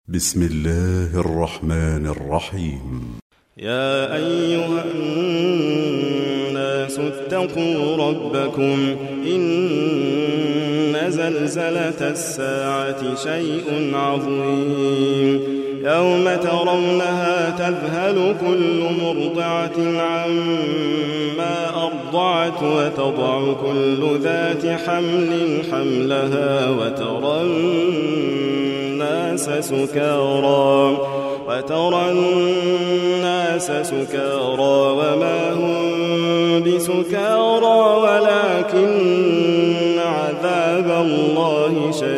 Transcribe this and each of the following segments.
بسم الله الرحمن الرحيم. يا أيها الناس اتقوا ربكم إن زلزلة الساعة شيء عظيم يوم ترونها تذهل كل مرضعة عما أرضعت وتضع كل ذات حمل حملها وترى الناس سكارى وما هم بسكارى ولكن عذاب الله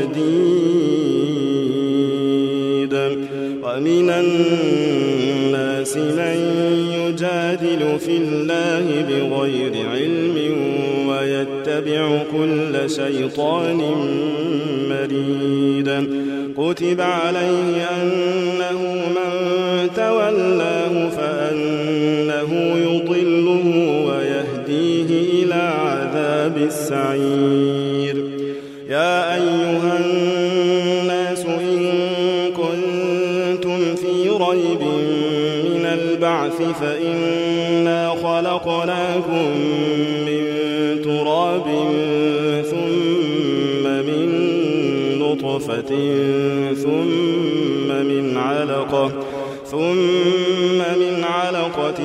شديد. ومن الناس من يجادل في الله بغير علم ويتبع كل شيطان مريد. كتب عليه أنه من تولاه فأنه يضله ويهديه إلى عذاب السعير. يا أيها الناس إن كنتم في ريب من البعث فإنا خلقناكم من تراب ثم من نطفة ثم من علقة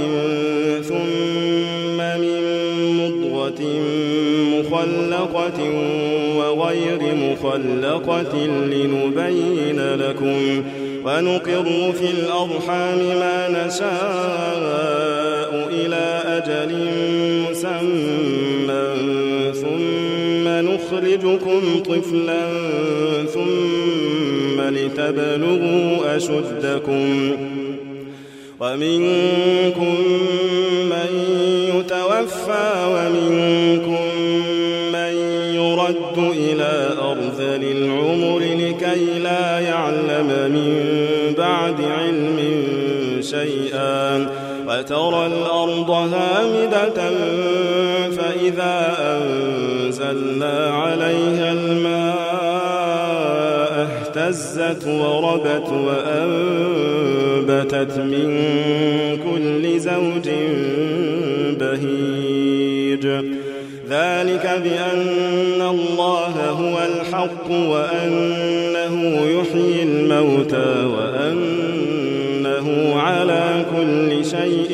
ثم من مضغة مخلقة وغير مخلقة لنبين لكم ونقر في الأرحام ما نشاء إلى أجل مسمى ثم نخرجكم طفلا ثم لتبلغوا أشدكم ومنكم من يتوفى ومنكم من يرد إلى أرذل العمر لكي لا يعلم من بعد علم شيئا. وترى الأرض هامدة فإذا أنزلنا عليها الماء اهتزت وربت وأنبتت من كل زوج بهيج. ذلك بأن الله هو الحق وأنه يحيي الموتى وأنه على كل شيء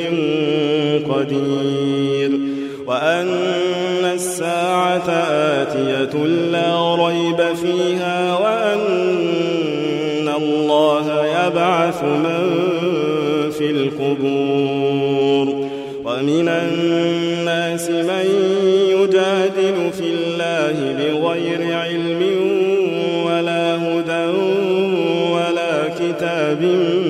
قدير وأن الساعة آتية لا ريب فيها وأن الله يبعث من في القبور. ومن الناس من يجادل في الله بغير علم ولا هدى ولا كتاب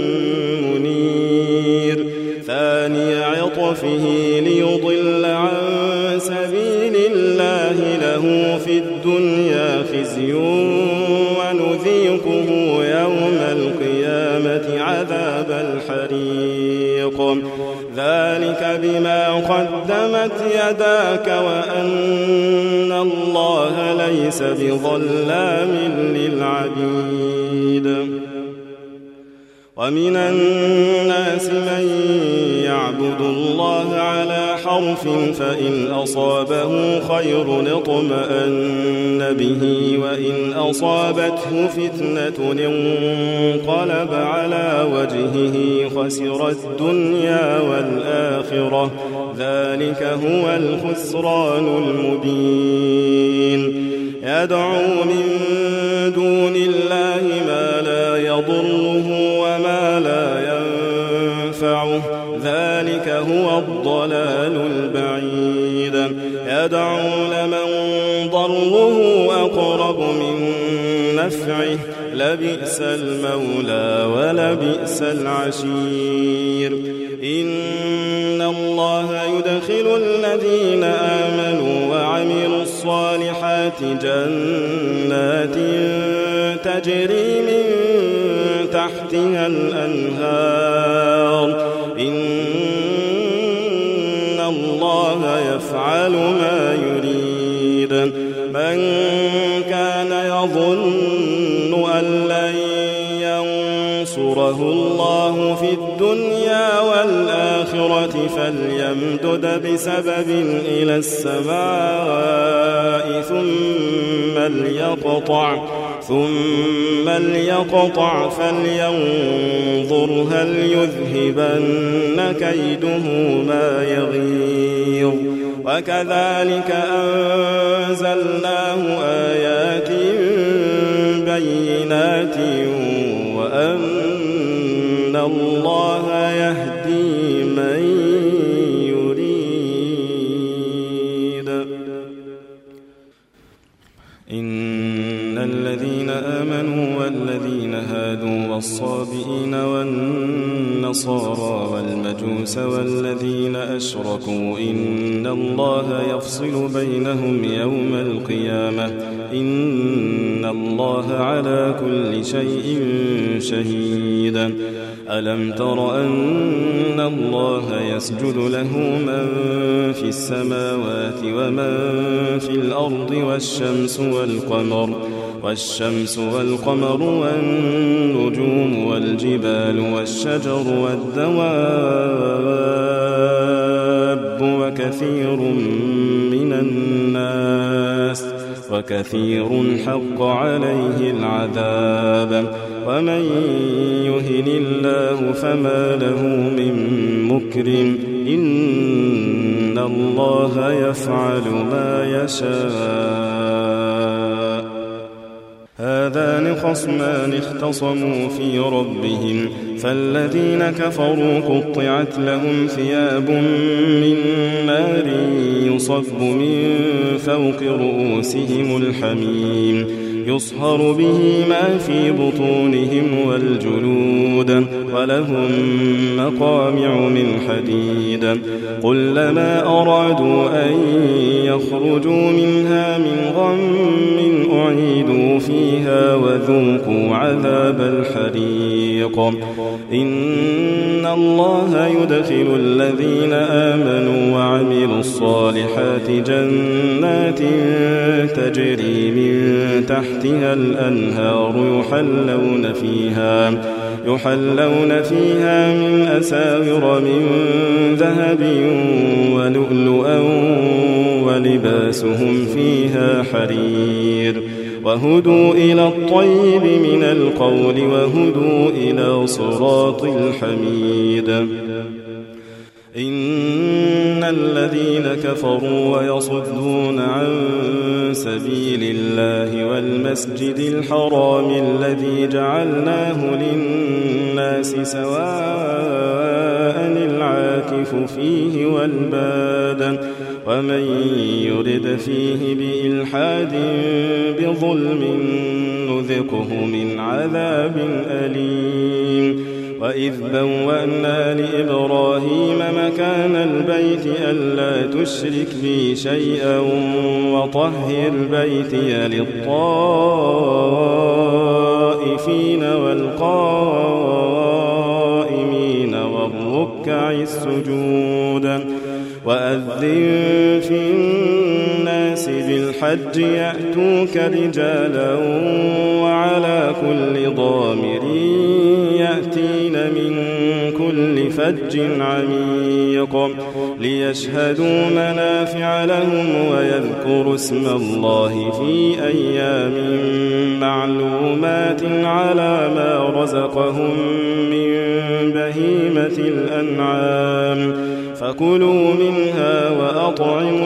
منير. ثاني عطفه ليضل عن سبيل الله له في الدنيا خزي ونذيقه يوم القيامة عذاب الحريق. ذلك بما قدمت يداك وأن الله ليس بظلام للعبيد. ومن الناس من يعبد الله على حرف فإن أصابه خير اطمأن به وإن أصابته فتنة انقلب على وجهه خسر الدنيا والآخرة. ذلك هو الخسران المبين. يدعو من دون الله ما لا يضره وما لا ينفعه. ذلك هو الضلال البعيد. يدعو لمن ضره أقرب من نفعه لبئس المولى ولبئس العشير. إن الله يدخل الذين آمنوا وعملوا الصالحات جنات تجري من تحتها الأنهار. إن الله يفعل ما يريد. من كان يظن أن لن ينصره الله في الدنيا والآخرة فليمدد بسبب إلى السماء ثم ليقطع فلينظر هل يذهبن كيده ما يغيظ وكذلك أنزلناه آيات بينات وأن الله يهدي من يريد. إن الذين آمنوا والذين هادوا والصابئين والنصارى والمجوس والذين أشركوا إن الله يفصل بينهم يوم القيامة إن الله على كل شيء شهيد. ألم تر أن الله يسجد له من في السماوات ومن في الأرض والشمس والقمر والنجوم والجبال والشجر والدواب وكثير حق عليه العذاب ومن يهن الله فما له من مكرم إن الله يفعل ما يشاء. هذان خصمان اختصموا في ربهم فالذين كفروا قطعت لهم ثياب من نار يصب من فوق رؤوسهم الحميم يصهر به ما في بطونهم والجلود ولهم مقامع من حديد كلما أرادوا أن يخرجوا منها من غم أعيدوا فيها وذوقوا عذاب الحريق. إن الله يدخل الذين آمنوا وعملوا الصالحات جنات تجري من تحتها الأنهار يحلون فيها من أساور من ذهب ولؤلؤا ولباسهم فيها حرير وهدوا إلى الطيب من القول وهدوا إلى صراط الحميد. إن الذين كفروا ويصدون عن سبيل الله والمسجد الحرام الذي جعلناه للناس سواء العاكف فيه والباد ومن يرد فيه بإلحاد بظلم نذقه من عذاب أليم. وإذ بوأنا لإبراهيم مكان البيت ألا تشرك بي شيئا وطهر بيتي للطائفين والقائمين والركع السجود وأذن في الناس بالحج يأتوك رجالا وعلى كل ضامر يأتين من كل فج عميق ليشهدوا منافع لهم ويذكروا اسم الله في أيام معلومات على ما رزقهم من بهيمة الأنعام فكلوا منها وأطعموا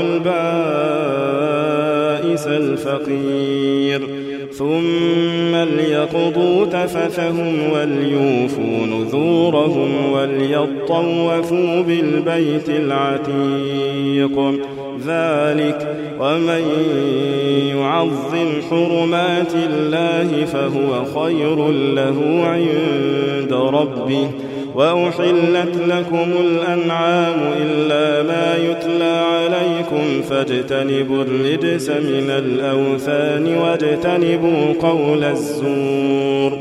البائس الفقير ثم ليقضوا تفثهم وليوفوا نذورهم وليطوفوا بالبيت العتيق ذلك ومن يعظم حرمات الله فهو خير له عند ربه وأحلت لكم الأنعام إلا ما يتلى عليكم فاجتنبوا الرجس من الأوثان واجتنبوا قول الزور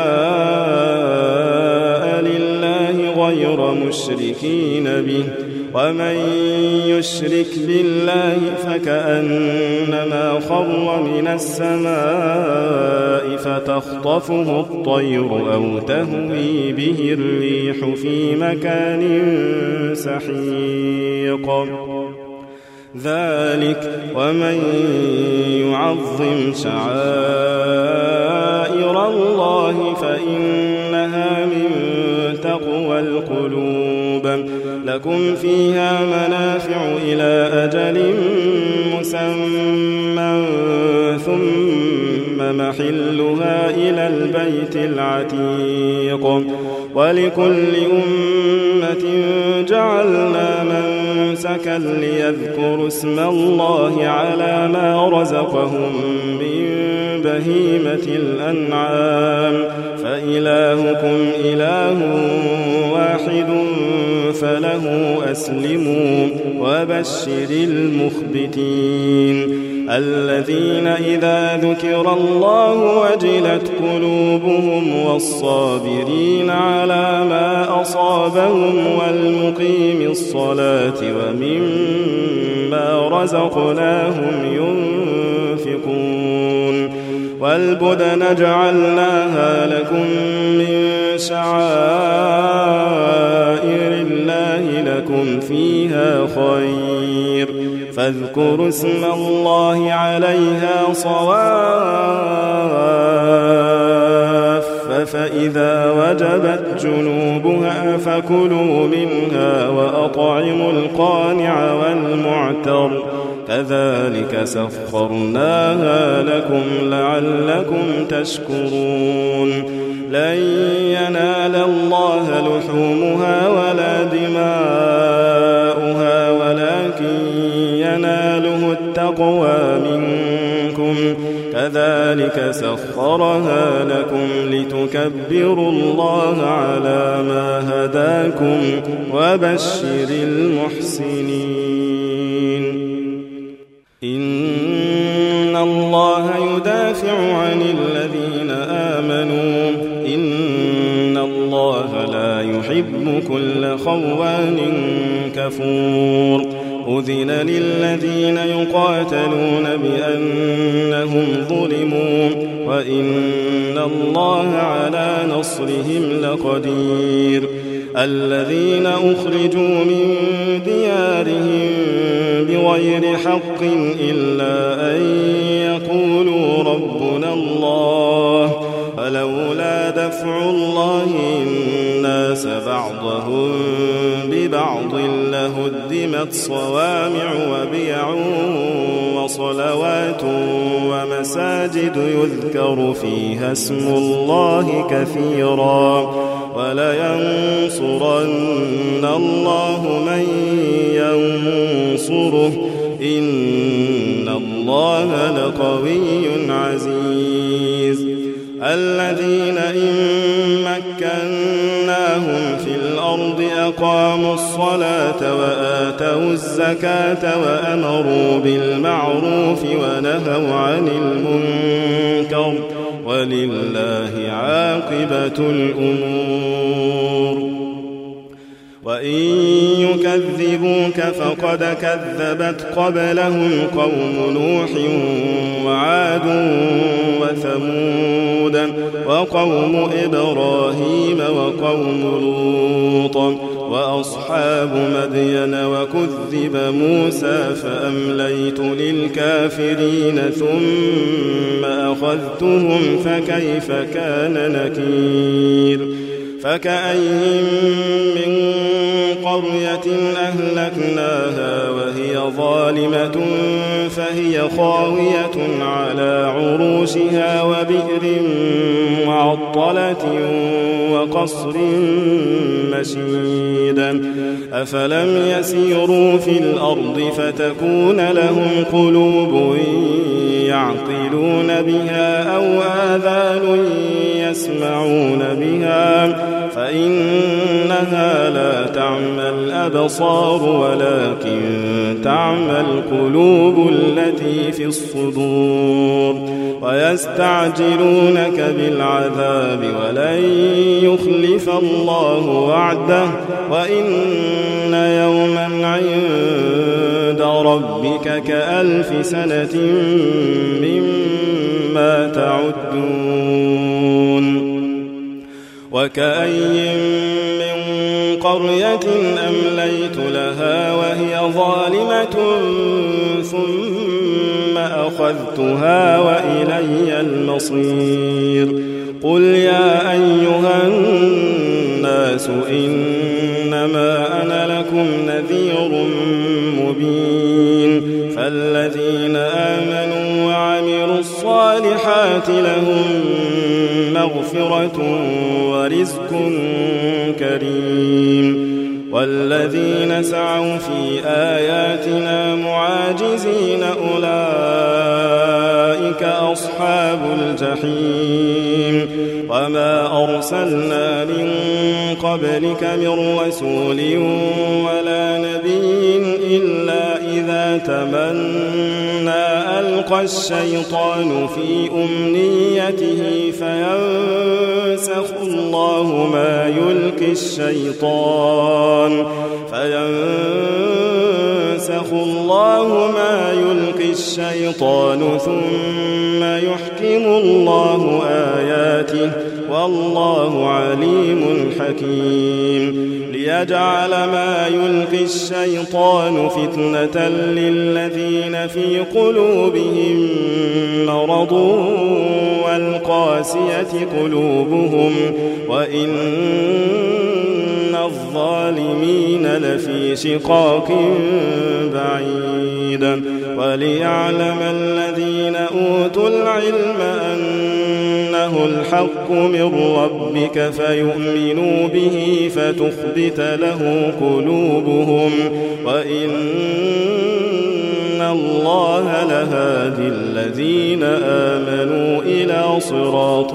حنفاء لله غير مشركين به ومن يشرك بالله فكأنما خر من السماء فتخطفه الطير أو تهوي به الريح في مكان سحيق ذلك ومن يعظم شعائر الله فإنها من تقوى القلوب لكم فيها منافع إلى أجل مسمى ثم محلها إلى البيت العتيق ولكل أمة جعلنا منسكا ليذكروا اسم الله على ما رزقهم من بهيمة الأنعام فإلهكم إله واحد فله أسلموا وبشر المخبتين الذين إذا ذكر الله وجلت قلوبهم والصابرين على ما أصابهم والمقيم الصلاة ومما رزقناهم ينفقون والبدن جعلناها لكم من شعائر الله لكم فيها خير فاذكروا اسم الله عليها صواف فإذا وجبت جنوبها فكلوا منها وأطعموا القانع والمعتر كذلك سخرناها لكم لعلكم تشكرون لن ينال الله لحومها ولا دماؤها ولكن يناله التقوى منكم كذلك سخرها لكم لتكبروا الله على ما هداكم وبشر المحسنين إن الله يدافع عن الذين آمنوا إن الله لا يحب كل خوان كفور أذن للذين يقاتلون بأنهم ظلموا وإن الله على نصرهم لقدير الذين أخرجوا من ديارهم بغير حق إلا أن يقولوا ربنا الله فلولا دفع الله الناس بعضهم ببعض لهدمت صوامع وبيع وصلوات ومساجد يذكر فيها اسم الله كثيرا ولينصرن الله من ينصره إن الله لقوي عزيز الذين إن مكناهم في الأرض أقاموا الصلاة وآتوا الزكاة وأمروا بالمعروف ونهوا عن المنكر ولله عاقبة الأمور وإن يكذبوك فقد كذبت قبلهم قوم نوح وعاد وثمود وقوم إبراهيم وقوم لوط وأصحاب مدين وكذب موسى فأمليت للكافرين ثم أخذتهم فكيف كان نكير فكأين من قرية أهلكناها وهي ظالمة فهي خاوية على عروشها وبئر معطلة وقصر مشيد أفلم يسيروا في الأرض فتكون لهم قلوب يعقلون بها أو آذان يسمعون بها فإنها لا تعمى الأبصار ولكن تعمى القلوب التي في الصدور ويستعجلونك بالعذاب ولن يخلف الله وعده وإن يوما عند ربك كألف سنة مما تعدون وكأي من قرية أمليت لها وهي ظالمة ثم أخذتها وإلي المصير قل يا أيها الناس إنما أنا لكم نذير مبين فالذين آمنوا وعملوا الصالحات لهم مغفرة ورزق كريم والذين سعوا في آياتنا معاجزين أولئك أصحاب الجحيم وما أرسلنا من قبلك من رسول ولا نبي إلا إذا تمنى ألقى الشيطان في أمنيته فينسخ الله ما يلقي الشيطان ثم يحكم الله آياته والله عليم حكيم ليجعل ما يلقي الشيطان فتنة للذين في قلوبهم مرض والقاسية قلوبهم وإن الظالمين لفي شقاق بعيد وليعلم الذين أوتوا العلم أنه الحق من ربك فيؤمنوا به فتخبت له قلوبهم وإن الله لهادي الذين آمنوا إلى صراط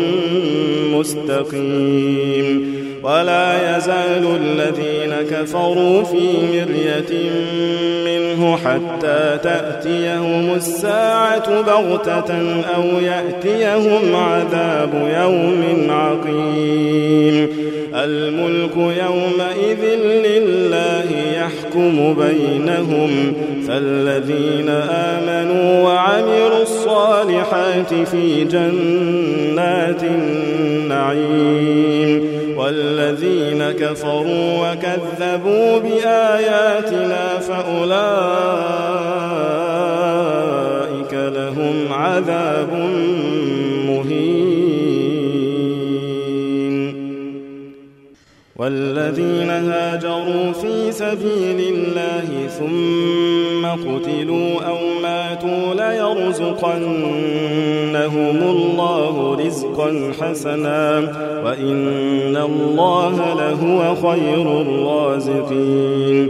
مستقيم ولا يزال الذين كفروا في مرية منه حتى تأتيهم الساعة بغتة أو يأتيهم عذاب يوم عقيم الملك يومئذ لله يحكم بينهم فالذين آمنوا وعملوا الصالحات في جنات النعيم والذين كفروا وكذبوا بآياتنا فأولئك لهم عذاب مهين والذين هاجروا في سبيل الله ثم قتلوا أو ماتوا ليرزقنهم الله رزقا حسنا وإن الله لهو خير الرازقين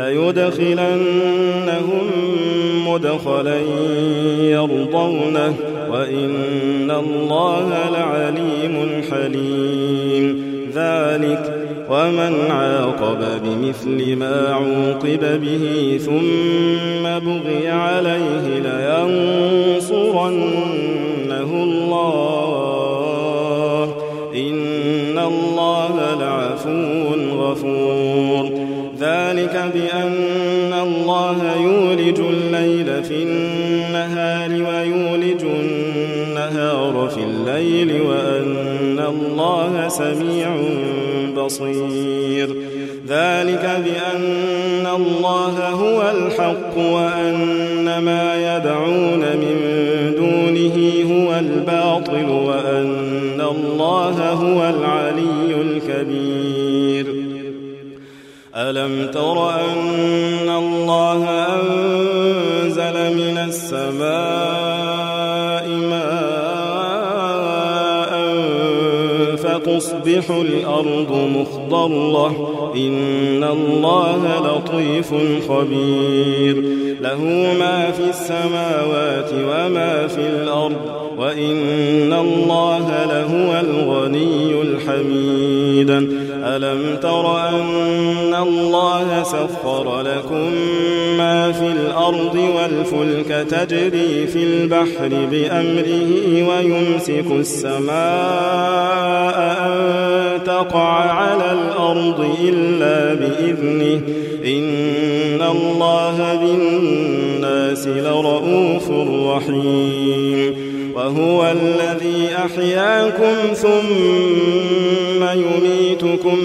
ليدخلنهم مدخلا يرضونه وإن الله لعليم حليم ذلك ومن عاقب بمثل ما عوقب به ثم بغي عليه لينصرنه الله إن الله لعفو غفور ذلك بأن الله يولج الليل في النهار ويولج النهار في الليل وأن الله سميع بصير ذلك بأن الله هو الحق وأن ما يدعون من دونه هو الباطل وأن الله هو العلي الكبير ألم تر أن الله أنزل من السماء ماء فتصبح الأرض مخضرة إن الله لطيف خبير له ما في السماوات وما في الأرض وإن الله لهو الغني الحميد ألم تر أن الله سخر لكم ما في الأرض والفلك تجري في البحر بأمره ويمسك السماء أن تقع على الأرض إلا بإذنه إن الله بالناس لرؤوف رحيم وهو الذي أحياكم ثم يميتكم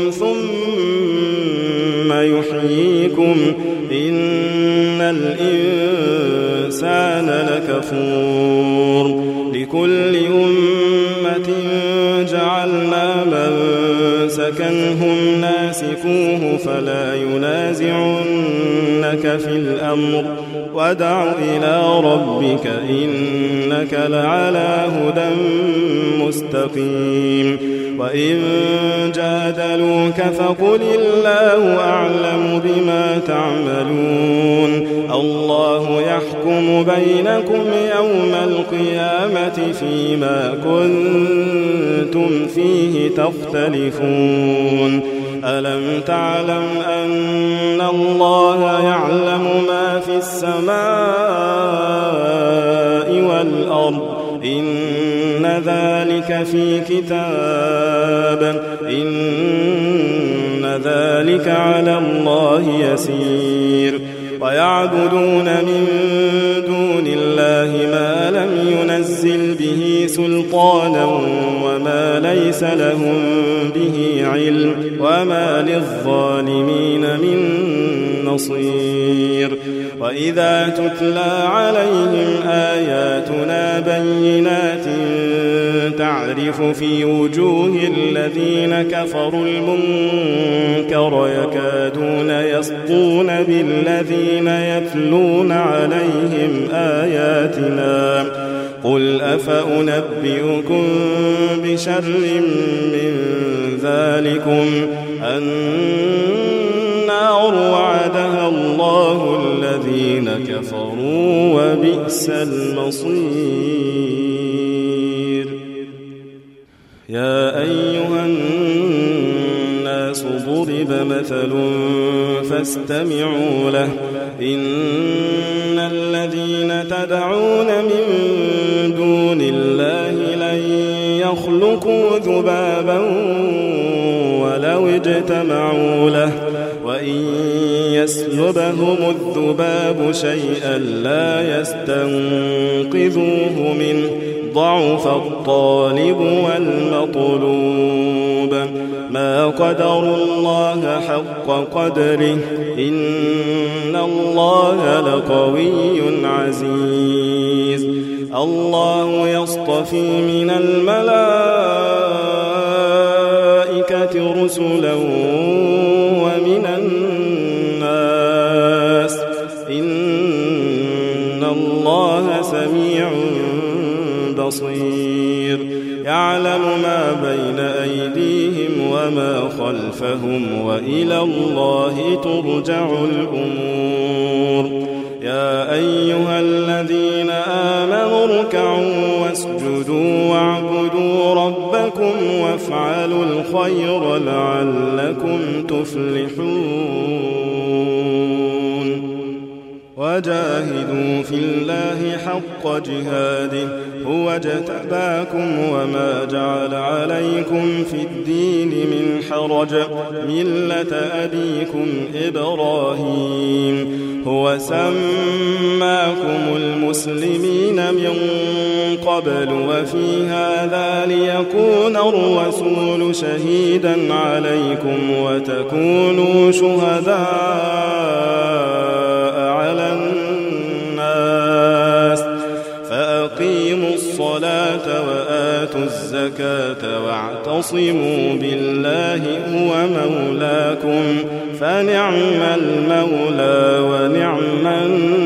ثم يحييكم إن الإنسان لكفور لكل أمة جعلنا منسكا هم ناسكوه فلا ينازعنك في الأمر وادع إلى ربك إنك لعلى هدى مستقيم وإن جادلوك فقل الله أعلم بما تعملون الله يحكم بينكم يوم القيامة فيما كنتم فيه تختلفون ألم تعلم أن الله يعلم ما في السماء والأرض إن ذلك في كتاب إن ذلك على الله يسير ويعبدون من دون الله ما لم ينزل به سلطانا وما ليس لهم به علم وما للظالمين من نصير وإذا تتلى عليهم آياتنا بينات تعرف في وجوه الذين كفروا المنكر يكادون يسطون بالذين يتلون عليهم آياتنا قل أفأنبئكم بشر من ذلكم النار وعدها الله الذين كفروا وبئس المصير يا أيها الناس ضرب مثل فاستمعوا له إن الذين تدعون من دون الله لن يخلقوا ذبابا ولو اجتمعوا له وإن يسلبهم الذباب شيئا لا يستنقذوه منه ضعف الطالب والمطلوب ما قدروا الله حق قدره إن الله لقوي عزيز الله يصطفي من الملائكة رسلا ومن الناس إن الله سميع بصير يعلم ما بين أيديهم وما خلفهم وإلى الله ترجع الأمور يا أيها الذين آمنوا اركعوا واسجدوا واعبدوا ربكم وافعلوا الخير لعلكم تفلحون وجاهدوا في الله حق جهاده هو اجتباكم وما جعل عليكم في الدين من حرج ملة أبيكم إبراهيم هو سماكم المسلمين من قبل وفي هذا ليكون الرسول شهيدا عليكم وتكونوا شهداء على الناس فأقيموا الصلاة وآتوا الزكاة واعتصموا بالله هو مولاكم فنعم المولى ونعم النصير